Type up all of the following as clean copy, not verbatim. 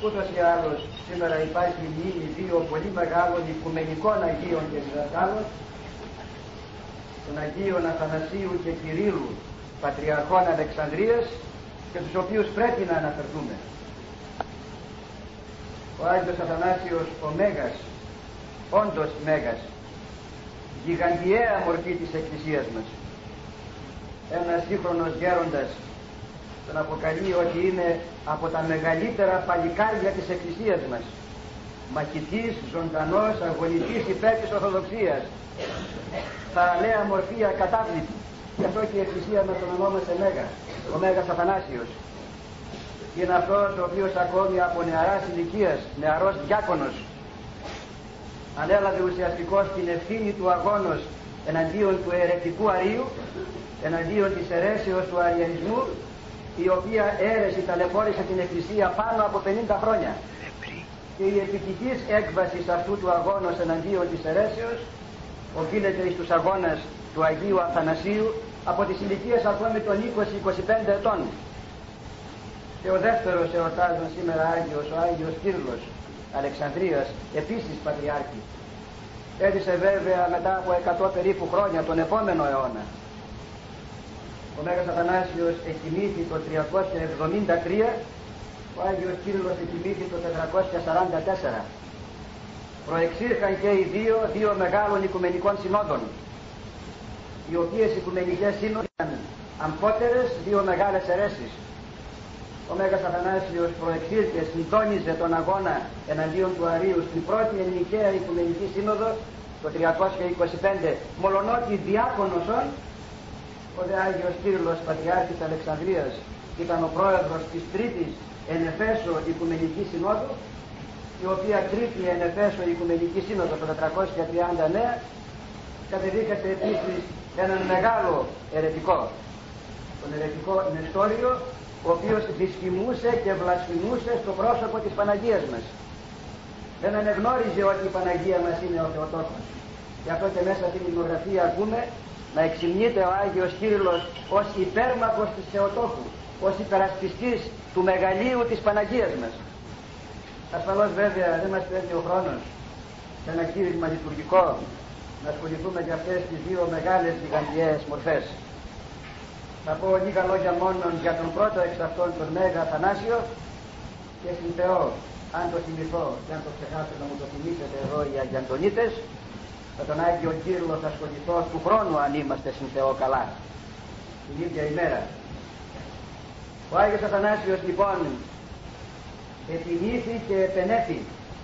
Ούτως ή άλλως σήμερα υπάρχει μνήμη δύο πολύ μεγάλων οικουμενικών Αγίων και διδασκάλων, των Αγίων Αθανασίου και Κυρίλου, Πατριαρχών Αλεξανδρίας, και τους οποίους πρέπει να αναφερθούμε. Ο Άγιος Αθανάσιος ο Μέγας, όντως Μέγας, γιγαντιαία μορφή της Εκκλησίας μας. Ένας σύγχρονος γέροντας τον αποκαλεί ότι είναι από τα μεγαλύτερα παλικάρια της Εκκλησίας μας. Μαχητής, ζωντανός, αγωνιστής υπέρ της Ορθοδοξίας. Θαραλέα μορφή ακατάβλητη. Γι' αυτό και η Εκκλησία μας τον ονόμασε Μέγα, ο Μέγας Αθανάσιος. Είναι αυτός ο οποίος ακόμη από νεαράς ηλικίας, νεαρός διάκονος, ανέλαβε ουσιαστικώς την ευθύνη του αγώνος εναντίον του αιρετικού Αρείου, εναντίον της αιρέσεως του αριανισμού, η οποία αίρεση ταλαιπώρησε την Εκκλησία πάνω από 50 χρόνια. Και η επιτυχής έκβαση αυτού του αγώνος εναντίον της αιρέσεως οφείλεται στους αγώνες του Αγίου Αθανασίου από τις ηλικίες ακόμη των 20-25 ετών. Και ο δεύτερος εορτάζων σήμερα Άγιος, ο Άγιος Κύρλος Αλεξανδρίας, επίσης Πατριάρχη. Έζησε βέβαια μετά από 100 περίπου χρόνια, τον επόμενο αιώνα. Ο Μέγας Αθανάσιος εκοιμήθη το 373, ο Άγιος Κύρλος εκοιμήθη το 444. Προεξήρχαν και οι δύο μεγάλων οικουμενικών συνόδων, οι οποίες οικουμενικές σύνοδοι ήταν αμφότερες δύο μεγάλες αιρέσεις. Ο Μέγας Αθανάσιος προεξήρχε, συντόνιζε τον αγώνα εναντίον του Αρείου στην πρώτη ελληνικαία οικουμενική σύνοδο το 325, μολονότι διάκονος ο δε Άγιος Κύρλος Πατριάρχης Αλεξανδρίας ήταν ο πρόεδρος της τρίτης εν Εφέσω Οικουμενική Συνόδου, η οποία τρίτη εν Εφέσω Οικουμενική Σύνοδο το 439 κατεδίκασε επίσης έναν μεγάλο αιρετικό, τον αιρετικό Νεστόριο, ο οποίος δυσφημούσε και βλασφημούσε στο πρόσωπο της Παναγίας μας. Δεν ανεγνώριζε ότι η Παναγία μας είναι ο Θεοτόκος. Γι' αυτό και μέσα στην υμνογραφία ακούμε να εξυμνείται ο Άγιος Κύρλος ως υπέρμαχος της Θεοτόκου, ως υπερασπιστής του μεγαλείου της Παναγίας μας. Ασφαλώς βέβαια δεν μας παίρνει ο χρόνος σε ένα κήρυγμα λειτουργικό να ασχοληθούμε για αυτές τις δύο μεγάλες γιγαντιαίες μορφές. Θα πω λίγα λόγια μόνο για τον πρώτο εξ αυτών, τον Μέγα Αθανάσιο, και στην Θεό, αν το θυμηθώ και αν το ξεχάσω να μου το θυμίσετε εδώ οι Αγιαντονίτες, με τον Άγιο Κύρλο θα ασχοληθώ του χρόνου αν είμαστε στην Θεό καλά, την ίδια ημέρα. Ο Άγιος Αθανάσιος λοιπόν επιμήθη και επενέφη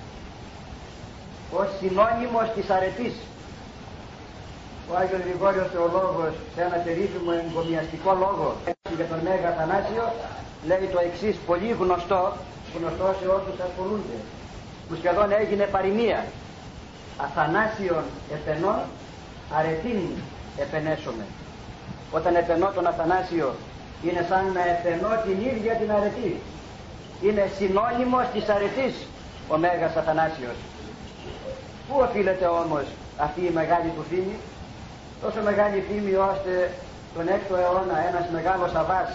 ως συνώνυμος της αρετής. Ο Άγιος Γρηγόριος Θεολόγος σε ένα περίφημο εγκομιαστικό λόγο για τον Μέγα Αθανάσιο λέει το εξής πολύ γνωστό σε όσους ασχολούνται, που σχεδόν έγινε παροιμία: Αθανάσιον επενών, αρετήν επενέσομαι. Όταν επενώ τον Αθανάσιο είναι σαν να επενώ την ίδια την αρετή. Είναι συνώνυμος της αρετής ο Μέγας Αθανάσιος. Πού οφείλεται όμως αυτή η μεγάλη του φήμη? Τόσο μεγάλη φήμη ώστε τον 6ο αιώνα ένας μεγάλος Αβάς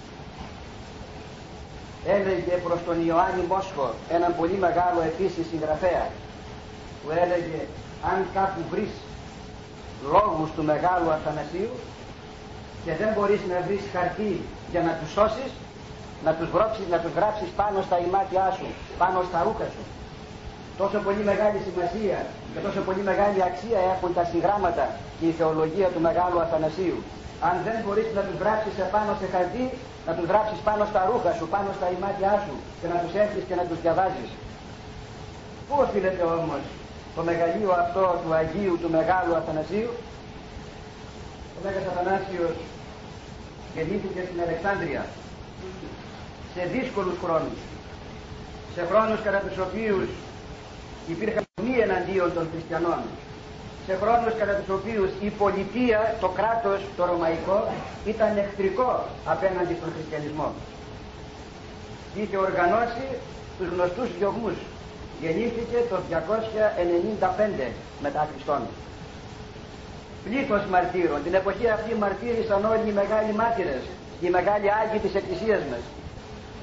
έλεγε προς τον Ιωάννη Μόσχο, έναν πολύ μεγάλο επίσης συγγραφέα, που έλεγε: αν κάπου βρεις λόγους του Μεγάλου Αθανασίου και δεν μπορείς να βρεις χαρτί για να τους σώσεις, να τους γράψεις πάνω στα ημάτια σου, πάνω στα ρούχα σου. Τόσο πολύ μεγάλη σημασία και τόσο πολύ μεγάλη αξία έχουν τα συγγράμματα και η θεολογία του Μεγάλου Αθανασίου. Αν δεν μπορείς να τους γράψεις επάνω σε χαρτί, να τους γράψεις πάνω στα ρούχα σου, πάνω στα ημάτια σου και να τους έχεις και να τους διαβάζεις. Πού οφείλεται όμως το μεγαλείο αυτό του Αγίου του Μεγάλου Αθανασίου? Ο Μέγας Αθανάσιος γεννήθηκε στην Αλεξάνδρεια σε δύσκολους χρόνους, σε χρόνους κατά τους οποίους υπήρχαν μη εναντίον των χριστιανών, σε χρόνους κατά τους οποίους η πολιτεία, το κράτος, το ρωμαϊκό ήταν εχθρικό απέναντι στον χριστιανισμό. Είχε οργανώσει τους γνωστούς διωγμούς. Γεννήθηκε το 295 μετά Χριστόν. Πλήθος μαρτύρων. Την εποχή αυτή μαρτύρησαν όλοι οι μεγάλοι μάρτυρες, οι μεγάλοι Άγιοι της Εκκλησίας μας. Ο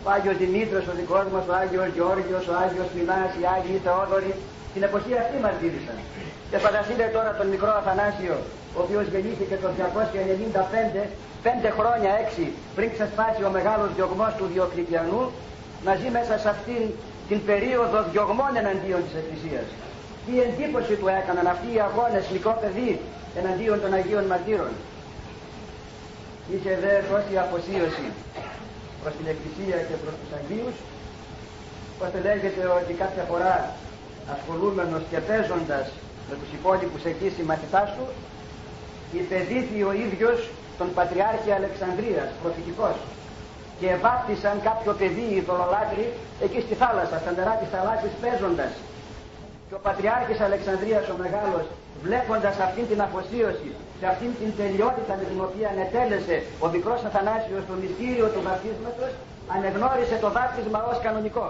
ο Άγιος Δημήτριος ο δικός μας, ο Άγιος Γεώργιος, ο Άγιος Μινάς, οι Άγιοι Θεόδωροι, την εποχή αυτή μας δίδυσαν. Και φανταστείτε τώρα τον μικρό Αθανάσιο, ο οποίος γεννήθηκε το 295, 5 χρόνια 6 πριν ξεσπάσει ο μεγάλος διωγμός του Διοκλητιανού, να ζει μέσα σε αυτήν την περίοδο διωγμών εναντίον της Εκκλησίας. Τι εντύπωση του έκαναν αυτοί οι αγώνες, μικρό παιδί, εναντίον των Αγίων Μαρτύρων. Είχε δε τόση αφοσίωση προς την Εκκλησία και προς τους Αγίους, ώστε λέγεται ότι κάποια φορά ασχολούμενος και παίζοντας με τους υπόλοιπους εκεί συμμαθητάς του, υπεδίθη ο ίδιος τον Πατριάρχη Αλεξανδρίας, προφητικός, και βάπτισαν κάποιο παιδί ειδωλολάτρη εκεί στη θάλασσα, στα νερά της θαλάσσης παίζοντας. Και ο Πατριάρχης Αλεξανδρίας ο Μεγάλος, βλέποντας αυτήν την αφοσίωση και αυτήν την τελειότητα με την οποία ανετέλεσε ο μικρός Αθανάσιος το μυστήριο του βαπτίσματος, ανεγνώρισε το βάπτισμα ως κανονικό.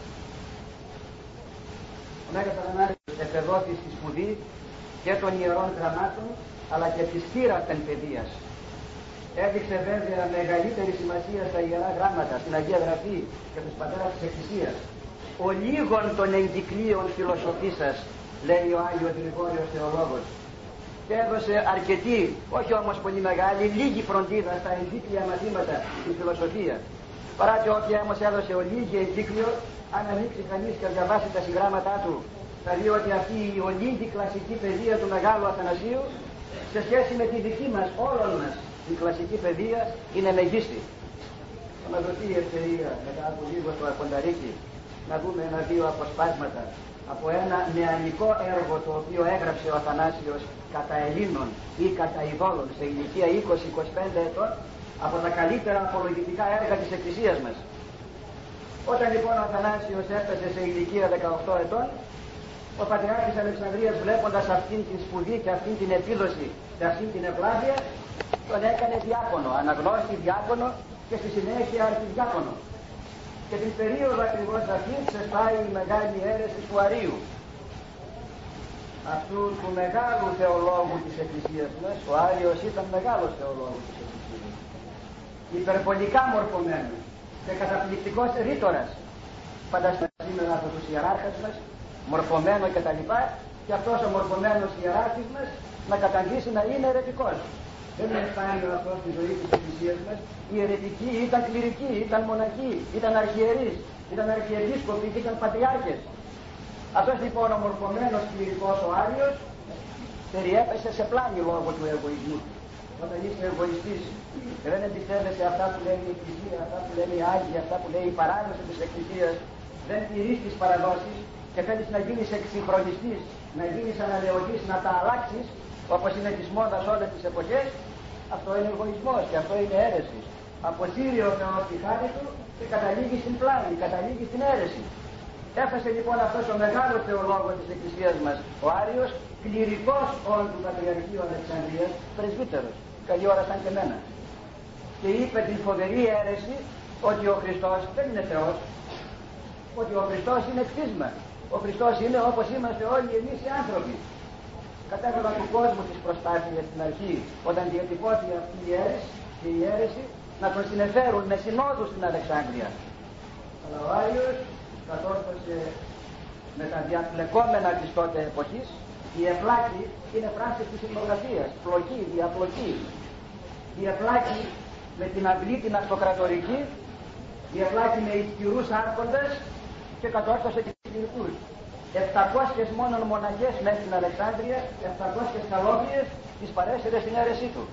Ο Μέγας Αθανάσιος επεδόθη στη σπουδή και των ιερών γραμμάτων αλλά και της θύραπεν παιδείας. Έδειξε βέβαια μεγαλύτερη σημασία στα Ιερά Γράμματα, στην Αγία Γραφή και τους πατέρας της Εκκλησίας. Ο λίγων των εγκυκλίων φιλοσοφήσας, λέει ο Άγιος Γρηγόριος Θεολόγος, και έδωσε αρκετή, όχι όμως πολύ μεγάλη, λίγη φροντίδα στα εγκύκλια μαθήματα στην φιλοσοφία. Παρά και όποια όμως έδωσε ο λίγη εγκύκλιο, αν ανοίξει κανείς και διαβάσει τα συγγράμματά του, θα δει ότι αυτή η ολίγη κλασική παιδεία του Μεγάλου Αθανασίου, σε σχέση με τη δική μας, όλων μας, η κλασική παιδεία είναι μεγίστη. Θα μας δοθεί η ευκαιρία μετά από λίγο στο Αρχονταρίκι να δούμε ένα-δύο αποσπάσματα από ένα νεανικό έργο το οποίο έγραψε ο Αθανάσιος κατά Ελλήνων ή κατά ειδόλων σε ηλικία 20-25 ετών, από τα καλύτερα απολογητικά έργα της Εκκλησίας μας. Όταν λοιπόν ο Αθανάσιος έφτασε σε ηλικία 18 ετών, ο Πατριάρχης Αλεξανδρίας, βλέποντας αυτήν την σπουδή και αυτήν την επίδοση και αυτήν την ευλάβεια, τον έκανε διάκονο, αναγνώστη διάκονο και στη συνέχεια αρχιδιάκονο. Και την περίοδο ακριβώς αυτή ξεσπάει η μεγάλη αίρεση του Αρείου, αυτού του μεγάλου θεολόγου της Εκκλησίας μας. Ο Άριος ήταν μεγάλος θεολόγος της Εκκλησίας, υπερβολικά μορφωμένος και καταπληκτικός ρήτορας. Φανταστείτε σήμερα από τους ιεράρχες μας, μορφωμένο κτλ. Και αυτός ο μορφωμένος ιεράρχης μας να καταντήσει να είναι αιρετικός. Δεν είναι σπάνιο αυτό στη ζωή της Εκκλησίας μας. Οι αιρετικοί ήταν κληρικοί, ήταν μοναχοί, ήταν αρχιερείς, ήταν αρχιεπίσκοποι και ήταν πατριάρχες. Αυτός λοιπόν ο μορφωμένος κληρικός ο Άριος περιέπεσε σε πλάνη λόγω του εγωισμού του. Όταν είσαι εγωιστής και δεν εμπιστεύεσαι αυτά που λέει η Εκκλησία, αυτά που λένε οι Άγιοι, αυτά που λέει η παράδοση της Εκκλησίας, δεν τηρείς τις παραδόσεις και θέλεις να γίνεις εξυγχρονιστής, να γίνεις ανανεωτής, να τα αλλάξεις, όπως είναι της μόδας όλες τις εποχές, αυτό είναι εγωισμός και αυτό είναι αίρεση. Αποσύρει ο Θεός τη χάρη του και καταλήγει στην πλάνη, καταλήγει στην αίρεση. Έφτασε λοιπόν αυτός ο μεγάλος θεολόγος της Εκκλησίας μας, ο Άριος, κληρικός όλου του Πατριαρχείου Αλεξανδρίας, πρεσβύτερος, καλή ώρα σαν και εμένα. Και είπε την φοβερή αίρεση ότι ο Χριστός δεν είναι Θεός, ότι ο Χριστός είναι κτίσμα. Ο Χριστός είναι όπως είμαστε όλοι εμείς οι άνθρωποι. Κατέβαλαν του κόσμου τις προσπάθειες στην αρχή, όταν διατυπώθηκε αυτή η αίρεση, να τον συνεφέρουν με συνόδους στην Αλεξάνδρεια. Αλλά ο Άριος κατόρθωσε με τα διαπλεκόμενα της τότε εποχής. Η επλάκη είναι φράση της υμνογραφίας, πλοκή, διαπλοκή. Η επλάκη με την αυλή την αυτοκρατορική, η επλάκη με ισχυρούς άρχοντες και κατόρθωσε και κληρικούς. 700 μόνον μοναχές μέσα στην Αλεξάνδρεια, 700 καλόγριες τις παρέσυρε στην αίρεσή του.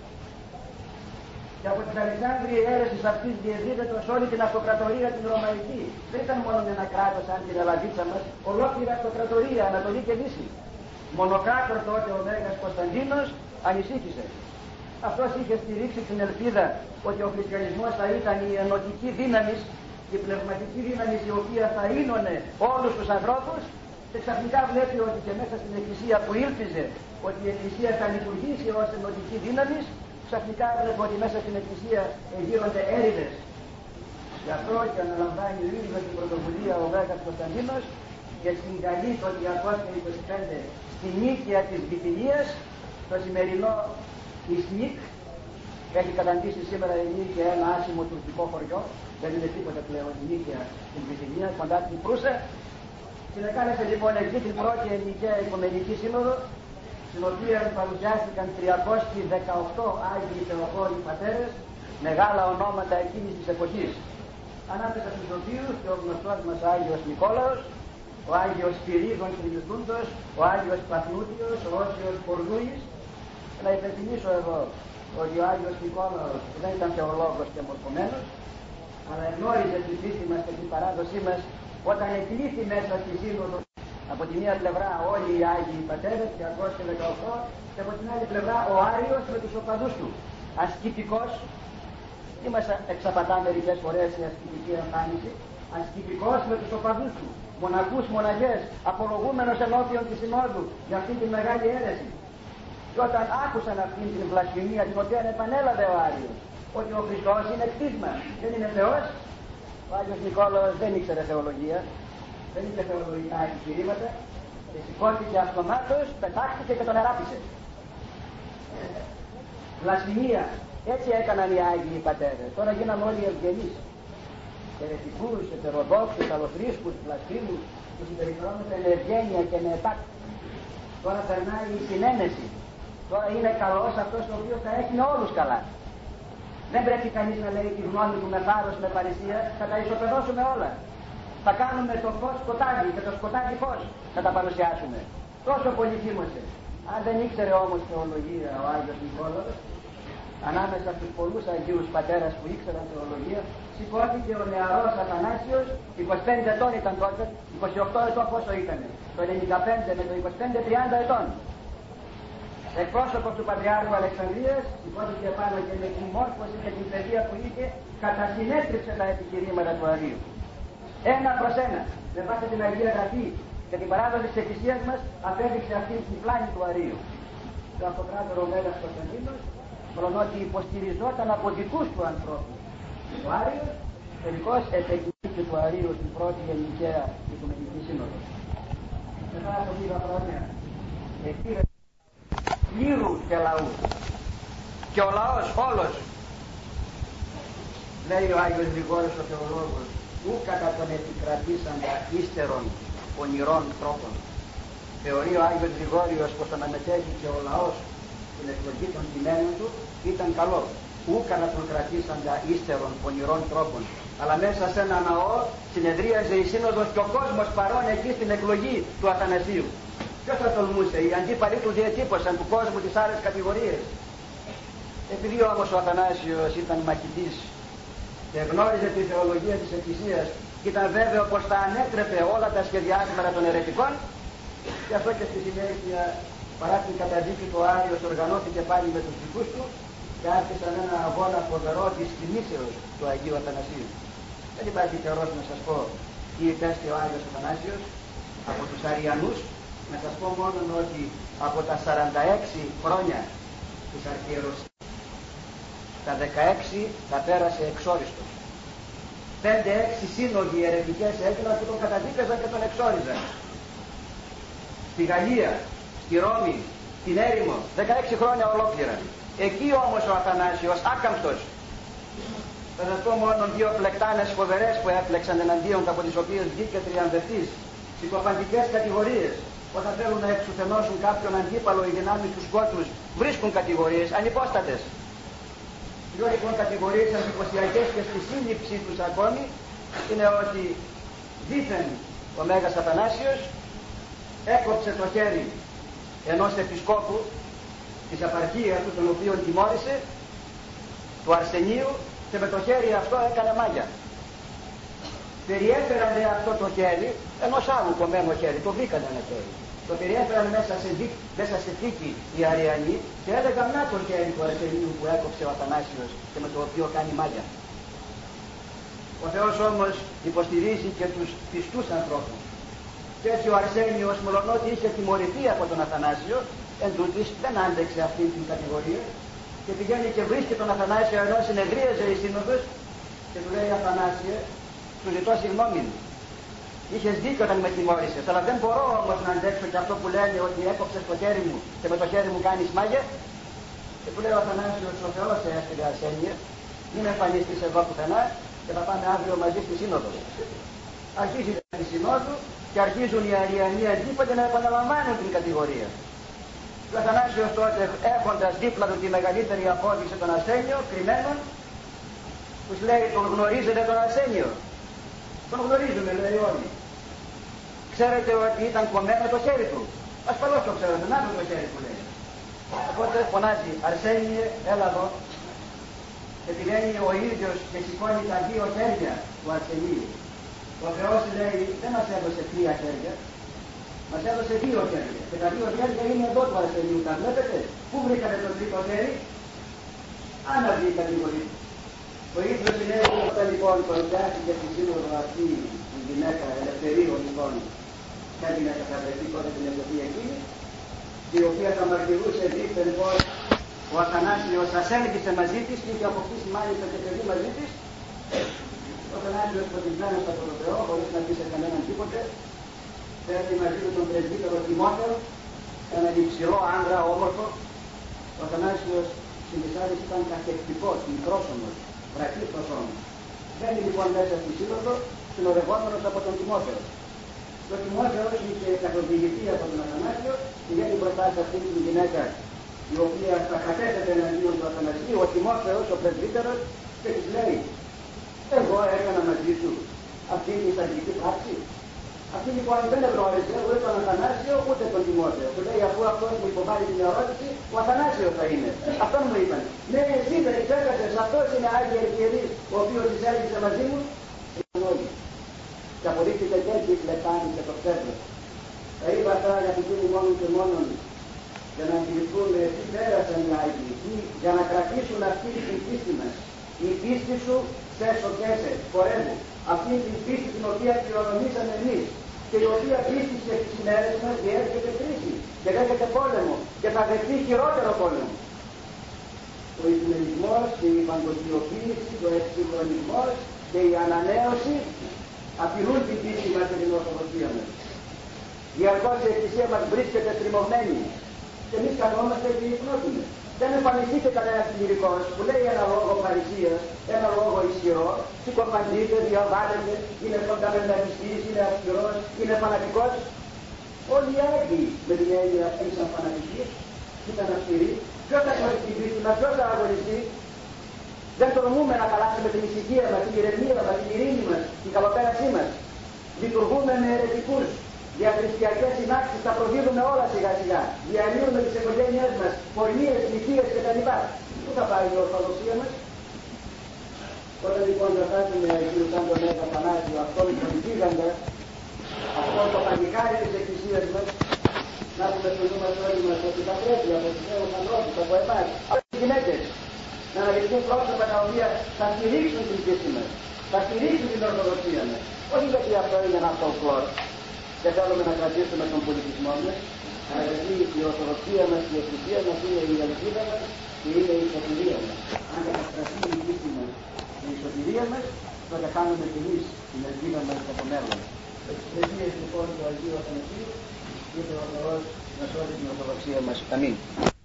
Και από την Αλεξάνδρεια η αίρεση αυτή διεδίδεται σε όλη την αυτοκρατορία την Ρωμαϊκή. Δεν ήταν μόνο ένα κράτος σαν την Ελλαδίτσα μας, ολόκληρη αυτοκρατορία, Ανατολή και Δύση. Μονοκράτορ τότε ο Μέγας Κωνσταντίνος ανησύχησε. Αυτός είχε στηρίξει την ελπίδα ότι ο χριστιανισμός θα ήταν η ενωτική δύναμη, η πνευματική δύναμη η οποία θα ίνωνε όλους τους ανθρώπους, και ξαφνικά βλέπει ότι και μέσα στην Εκκλησία που ήλπιζε ότι η Εκκλησία θα λειτουργήσει ως ενωτική δύναμη, ξαφνικά βλέπει ότι μέσα στην Εκκλησία γίνονται έρηδες. Γι' αυτό και αναλαμβάνει ο ίδιος την πρωτοβουλία ο Μέγας Κωνσταντίνος και συγκαλεί το 225 στη νίκαια της Βυθινίας, το σημερινό Ισνίκ, έχει καταντήσει σήμερα η Νίκαια ένα άσημο τουρκικό χωριό, δεν είναι τίποτα πλέον η Νίκαια στην Βυθινία, κοντά στην Προύσα. Συνεκάλεσε λοιπόν εκεί την πρώτη Νικαία Οικουμενική Σύνοδο, στην οποία παρουσιάστηκαν 318 Άγιοι Θεοχώροι πατέρες, μεγάλα ονόματα εκείνης της εποχής. Ανάμεσα στους οποίους και ο γνωστός μας Άγιος Νικόλαος, ο Άγιος Σπυρίδων Κρυβιστούντος, ο Άγιος Παθνούτιος, ο Όσιος Πορδούης. Να υπενθυμίσω εδώ ότι ο Άγιος Νικόλαος δεν ήταν θεολόγος και μορφωμένος, αλλά γνώριζε τη φύση μας και την παράδοσή μας όταν εκλήθη μέσα στη Σύνοδο από τη μία πλευρά όλοι οι Άγιοι Πατέρες, 218, και από την άλλη πλευρά ο Άριος με τους οπαδούς του. Ασκητικός, τι μας εξαπατά μερικές φορές η ασκητική εμφάνιση, ασκητικός με τους οπαδούς του, μοναχούς, μοναχές, απολογούμενος ενώπιον της Συνόδου για αυτή τη μεγάλη αίρεση. Και όταν άκουσαν αυτή την βλασφημία την οποία επανέλαβε ο Άριος, ότι ο Χριστός είναι κτίσμα, δεν είναι Θεός, ο Άγιος Νικόλαος δεν ήξερε θεολογία, δεν είχε θεολογικά επιχειρήματα, και σηκώθηκε αυτομάτως, πετάχτηκε και τον εράπησε. Βλασφημία. Έτσι έκαναν οι Άγιοι Πατέρες. Τώρα γίναμε όλοι ευγενείς. Ερετικούς, ετεροδόξους, αλοθρίσκους, βλασφήμους, που συμπεριφερόμαστε με ευγένεια και με επάκτη. Τώρα περνάει η συνένεση. Τώρα είναι καλός αυτός ο οποίος θα έχει με όλους καλά. Δεν πρέπει κανείς να λέει τη γνώμη του με θάρρος, με παρησία, θα τα ισοπεδώσουμε όλα. Θα κάνουμε το φως σκοτάδι και το σκοτάδι φως θα τα παρουσιάσουμε. Τόσο πολύ θύμωσε. Αν δεν ήξερε όμως θεολογία ο Άγιος Νικόλαος, ανάμεσα στους πολλούς Αγίους Πατέρας που ήξεραν θεολογία, σηκώθηκε ο νεαρός Αθανάσιος, 25 ετών ήταν τότε, 28 ετών πόσο ήταν, το 95 με το 25-30 ετών. Εκπρόσωπος του Πατριάρχου Αλεξανδρίας, σηκώθηκε πάνω και με την μόρφωση και την παιδεία που είχε, κατασυνέτριψε τα επιχειρήματα του Αρίου. Ένα προς ένα, με βάση την Αγία Γραφή και την παράδοση της Εκκλησίας μας, απέδειξε αυτή την πλάνη του Αρίου. Το αυτοκράτορο Μέγας Κωνσταντίνος, προνότι υποστηριζόταν από δικούς του ανθρώπους. Ο Άριος τελικώς επεκίνησε του Αρίου στην πρώτη Νικαία Οικουμενική Σύνοδο. Μετά από λίγα χρόνια πήρε πλήρου και λαού. Και ο λαός όλος, λέει ο Άγιος Γρηγόρης ο θεολόγος, ου κατά τον επικρατήσαντα ύστερων πονηρών τρόπων. Θεωρεί ο Άγιος Γρηγόριος πως το να μετέχει και ο λαός την εκλογή των κειμένων του ήταν καλό. Ου κατά τον κρατήσαντα ύστερων πονηρών τρόπων. Αλλά μέσα σε ένα ναό συνεδρίαζε η Σύνοδος και ο κόσμος παρών εκεί στην εκλογή του Αθανασίου. Ποιος θα τολμούσε, οι αντίπαλοι του διατύπωσαν του κόσμου τις άλλες κατηγορίες. Επειδή όμως ο Αθανάσιος ήταν μαχητής και γνώριζε τη θεολογία της Εκκλησίας και ήταν βέβαιο πως θα ανέτρεπε όλα τα σχεδιάσματα των αιρετικών, και αυτό και στη συνέχεια παρά την καταδίκη του Άριος οργανώθηκε πάλι με τους δικούς του και άρχισαν ένα αγώνα φοβερό της τιμήσεως του Αγίου Αθανασίου. Δεν υπάρχει καιρός να σας πω τι υπέστη ο Άγιος Αθανάσιος από τους Αριανούς. Να σας πω μόνο ότι από τα 46 χρόνια της αρχιεροσύνης, τα 16 τα πέρασε εξόριστος. 5-6 σύνογοι αιρετικές έγιναν και τον καταδίκαζαν και τον εξόριζαν. Στη Γαλλία, στη Ρώμη, στην Έρημο, 16 χρόνια ολόκληρα. Εκεί όμως ο Αθανάσιος, άκαμπτος, θα σας πω μόνο 2 πλεκτάνες φοβερές που έπλεξαν εναντίον από τις οποίες βγήκε τριαμβευτής. Συκοφαντικές κατηγορίες. Όταν θέλουν να εξουθενώσουν κάποιον αντίπαλο, οι δυνάμεις του σκότους βρίσκουν κατηγορίες ανυπόστατες. Δύο λοιπόν κατηγορίες αντιποσιακές και στη σύλληψή τους ακόμη είναι ότι δήθεν ο Μέγας Αθανάσιος έκοψε το χέρι ενός επισκόπου της επαρχίας του, τον οποίο τιμώρησε, του Αρσενίου, και με το χέρι αυτό έκανε μάγια. Περιέφεραν αυτό το χέρι ενός άλλου κομμένο χέρι, το βρήκαν ένα χέρι. Το περιέφεραν μέσα σε θήκη οι Αριανοί και έλεγαν να το χέρι του Αρσενίου που έκοψε ο Αθανάσιος και με το οποίο κάνει μάγια. Ο Θεός όμως υποστηρίζει και τους πιστούς ανθρώπους. Και έτσι ο Αρσένιος, μολονότι είχε τιμωρηθεί από τον Αθανάσιο, εν τούτης δεν άντεξε αυτή την κατηγορία και πηγαίνει και βρίσκει τον Αθανάσιο ενώ συνεδρίαζε η Σύνοδος και του λέει: Αθανάσιε, σου ζητώ συγγνώμη. Είχες δίκιο όταν με τιμώρησες, αλλά δεν μπορώ όμως να αντέξω και αυτό που λένε ότι έκοψες το χέρι μου και με το χέρι μου κάνεις μάγια. Και του λέει ο Αθανάσιος, ο Θεός σε έστειλε ασθένεια, μην εμφανιστείς εδώ πουθενά και θα πάμε αύριο μαζί στη Σύνοδο. Αρχίζει τη Συνόδου και αρχίζουν οι αριανοί αντίπαλοι να επαναλαμβάνουν την κατηγορία. Και ο Αθανάσιος τότε, έχοντας δίπλα του τη μεγαλύτερη απόδειξη των ασθένειων, κρυμμένων, τους λέει, τον γνωρίζετε τον ασθένιο? Τον γνωρίζουμε, λέει όλοι. Ξέρετε ότι ήταν κομμένο το χέρι του? Ασφαλώς το ξέρετε, να το χέρι του, λέει. Οπότε φωνάζει, Αρσένιε, έλα εδώ. Και πηγαίνει ο ίδιος και σηκώνει τα δύο χέρια του Αρσενίου. Ο Θεός, λέει, δεν μας έδωσε 3 χέρια, μας έδωσε 2 χέρια. Και τα 2 χέρια είναι εδώ του Αρσενίου. Τα βλέπετε? Πού βρήκατε το τρίτο χέρι? Άναβη η κατηγορία. Ο ίδιος λέει, όταν λοιπόν παρουσιάστηκε στη Σύνοδο αυτή η γυναίκα, Ελευθερίου λοιπόν, μια γυναίκα θα βρεθεί τότε την εποχή εκείνη, η οποία θα μαρτυρούσε δίθεν πως ο Αθανάσιος ασέλγησε μαζί της και είχε αποκτήσει μάλιστα και παιδί μαζί της. Ο Αθανάσιος φωτισμένος από τον Θεό, χωρίς να πει σε κανέναν τίποτε, φέρνει μαζί του τον πρεσβύτερο Τιμόθεο, έναν υψηλό άντρα, όμορφο. Ο Αθανάσιος στην Τεσσάρης ήταν καχεκτικός, μικρόσωμος, βραχής προσώμος. Μπαίνει λοιπόν μέσα στη Σύνοδο, συνοδευόμενος από τον Τιμόθεο. Το Τιμόθεος είχε καθοδηγηθεί από τον Αθανάσιο, πηγαίνει μπροστά σε αυτή την γυναίκα, η οποία θα κατέθεται εναντίον του Αθανασίου, ο Τιμόθεος, ο πρεσβύτερος, και της λέει, εγώ έκανα μαζί σου αυτή την ιστορική πράξη. Αυτή λοιπόν δεν γνώριζε ούτε τον Αθανάσιο ούτε τον Τιμόθεο. Του λέει, αφού αυτός μου υποβάλλει την ερώτηση, ο Αθανάσιος θα είναι. Αυτόν μου είπαν. Ναι, εσύ δεν εξέκασες, αυτός είναι Άγιος Ιερής, ο οποίος της έλειξε μαζί μου. Και αποδείχθηκε και έτσι λεπτάνη και το ψεύδο. Τα είπα αυτά αγαπητοί μου μόνον και μόνον για να αντιληφθούμε τι πέρασαν οι Άγιοι, για να κρατήσουν αυτή την πίστη μας. Η πίστη σου σε σοκέσε, χορεύου. Αυτή την πίστη την οποία κληρονομήσαμε εμείς και η οποία πίστη στις ημέρες μας διέρχεται κρίση και λέγεται πόλεμο και θα δεχτεί χειρότερο πόλεμο. Ο οικουμενισμός και η παγκοσμιοποίηση, ο εξυγχρονισμός και η ανανέωση απειλούν την πίστη μας και την ορθοδοξία μας. Διαρκώς η Εκκλησία μας βρίσκεται στριμωγμένη και εμείς καθόμαστε και υπνώτουμε. Δεν εμφανιστείτε κανένας κληρικός που λέει ένα λόγο παρησίας, ένα λόγο ισχυρό, συκοφαντείτε, διαβάλλετε, είναι φονταμενταλιστής, είναι αυστηρός, είναι φανατικός. Όλοι οι Άγιοι με την έννοια ήσαν φανατικοί, ήταν αυστηροί. Ποιος θα χωρίσει την πίστη μας, ποιος θα αγωνιστεί? Δεν τολμούμε να χαλάσουμε την ησυχία μας, την ηρεμία μας, την ειρήνη μας, την καλοπέρασή μας. Λειτουργούμε με αιρετικούς, διακριστιακές συνάξεις, τα προδίδουμε όλα σιγά σιγά. Διαλύουμε τις οικογένειές μας, πορνίες, νηφίες κτλ. Πού θα πάει η ορθοδοξία μας? Όταν λοιπόν γιορτάζουμε εκείνους σαν τον Μέγα Θανάσιο, αυτόν τον γίγαντα, αυτόν το παλικάρι της Εκκλησίας μας, να έχουμε στο νου μας όλοι μας ότι θα πρέπει από τους νέους ανθρώπους, από εμάς, από τις γυναίκες, να αναλυθούν πρόσωπα τα οποία θα στηρίξουν την πίστη μας, θα στηρίξουν την ορθοδοξία μας. Όχι γιατί αυτό είναι ένα folklore και θέλουμε να κρατήσουμε τον πολιτισμό μας, αλλά γιατί η ορθοδοξία μας και η εκκλησία μας είναι η ελπίδα μας και είναι η σωτηρία μας. Αν καταστραφεί η πίστη μας και η σωτηρία μας, τότε χάνουμε κι εμείς την ελπίδα μας στο μέλλον. Ευχαριστίες λοιπόν του Αγίου Αθανασίου και ο Θεός να σώσει την ορθοδοξία μας. Αμήν.